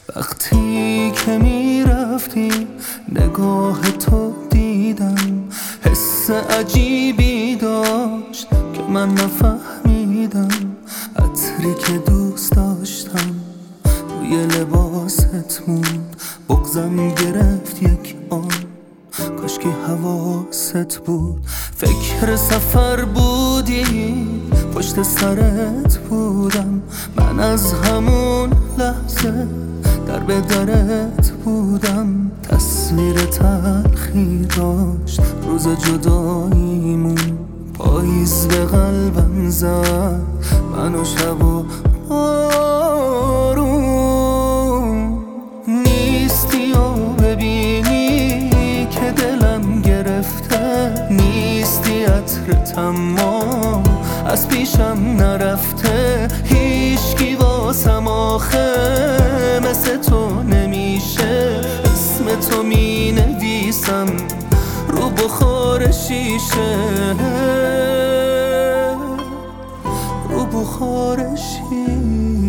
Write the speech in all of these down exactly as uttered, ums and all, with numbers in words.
وقتی که میرفتی نگاه تو دیدم، حس عجیبی داشت که من نفهمیدم. عطری که دوست داشتم روی لباست بود، بغضم گرفت یک آن کاش که حواست بود. فکر سفر بودی پشت سرت بودم، من از همون لحظه در به درت بودم. تصویر تلخی داشت روز جداییمون، پاییز به قلبم زد من و شب و بارون. نیستی و ببینی که دلم گرفته، نیستی عطرت اما از پیشم نرفته. هیچکی واسم آخه مثل تو نمیشه، اسم تو می نویسم رو بخار شیشه، رو بخار شیشه.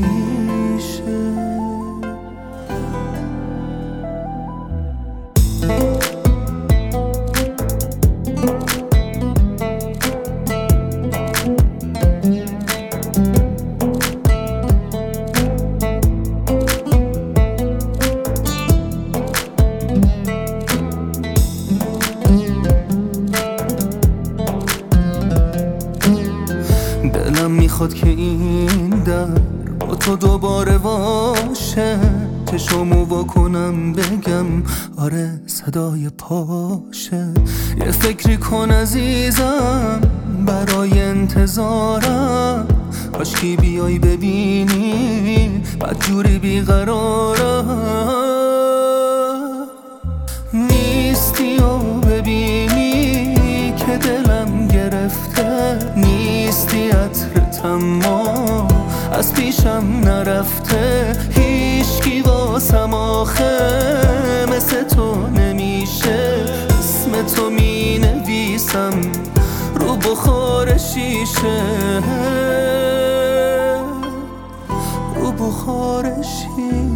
دلم میخواد که این در با تو دوباره باشه، چشمو واکنم بگم آره صدای پاشه. یه فکری کن عزیزم برای انتظارم، کاشکی بیای ببینی بدجوری بیقرارم. نیستی و ببینی که دلم گرفته، نیستی عطرت اما از پیشم نرفته. هیچکی واسم آخه مثل تو نمیشه، اسم تو می نویسم رو بخار شیشه، رو بخار شیشه.